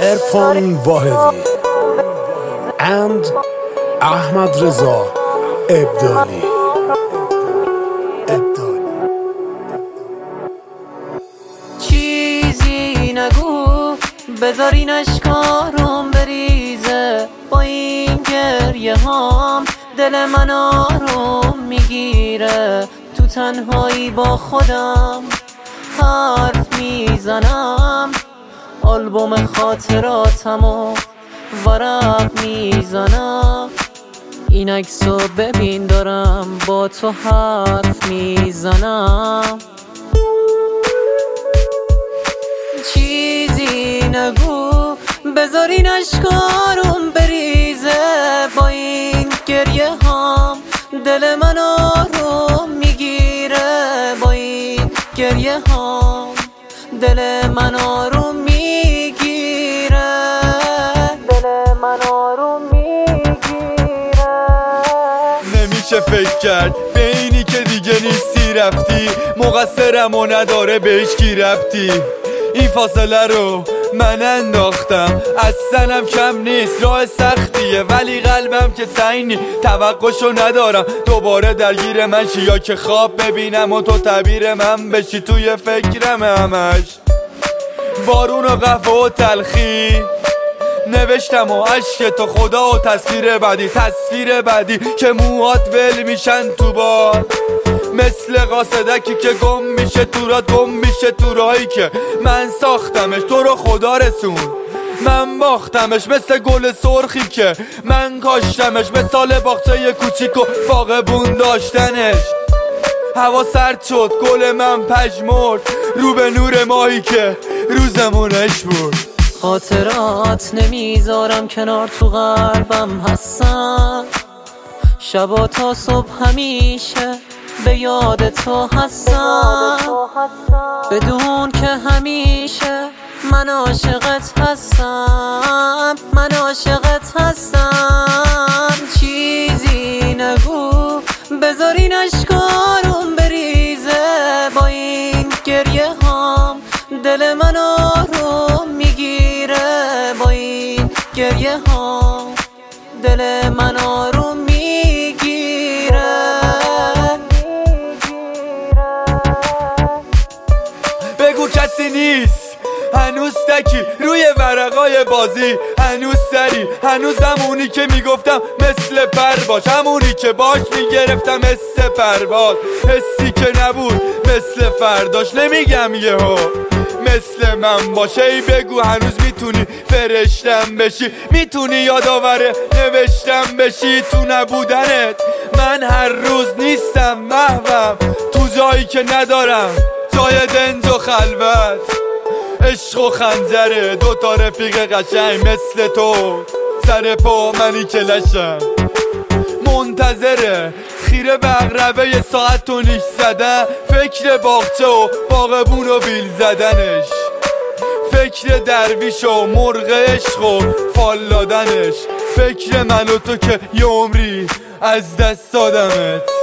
عرفان واحدی and احمد رضا ابدالی. چیزی نگو بذار این اشکارم بریزه، با این گریه هام دل من آروم میگیره. تو تنهایی با خودم حرف میزنم، آلبوم خاطراتمو ورق میزنم. این عکسو ببین دارم با تو حرف میزنم. چیزی نگو بذار این اشکارم بریزه، با این گریه هام دل من آروم میگیره. با این گریه هام دل من آروم میگیره. دل من آروم میگیره. نمیشه فکر کرد به اینی که دیگه نیستی رفتی، مقصرم و نداره بهش کی ربطی. این فاصله رو من انداختم، اصلاً کم نیست، راه سختیه ولی قلبم که سینی توقعشو ندارم دوباره درگیر من شی، یا که خواب ببینم و تو تعبیر من بشی توی فکرم همش. بارون و قهوه و تلخی نوشتم و عشق تو خدا و تصویر بعدی که موهات ول میشن تو بار، مثل قاصدکی که گم میشه تو را، گم میشه تو راهی که من ساختمش. تو رو خدا رسون من باختمش، مثل گل سرخی که من کاشتمش، مثال باغچه کوچیک و باغبون داشتنش. هوا سرد شد گل من پژمرد رو به نور ماهی که روزمونش بود. خاطرات نمیذارم کنار، تو قلبم هستم، شبا تا صبح همیشه به یاد تو هستم، بدون که همیشه من عاشقت هستم، من عاشقت هستم. چیزی نگو بذار این اشکارم بریزه، با این گریه هام دل من آروم میگیره. با این گریه هام دل من آروم میگیره. بگو کسی نیست هنوز تکی روی ورقای بازی، هنوز سری هنوز همونی که میگفتم مثل پر باش، همونی که باش میگرفتم مثل پرواز، حسی که نبود مثل فرداش. نمیگم یهو مثل من باشه، ای بگو هنوز میتونی فرشتم بشی، میتونی یادآور نوشتم بشی تو نبودنت. من هر روز نیستم محوم تو جایی که ندارم جای دنج و خلوت، عشق و خنجره دوتا رفیق قشنگ مثل تو، سر پا منی که لشم منتظره خیره به عقربه ساعت و نیش زدن، فکر باغچه و باغبون و بیل زدنش، فکر درویش و مرغ عشق و فال دادنش، فکر من و تو که یه عمری از دست دادمت.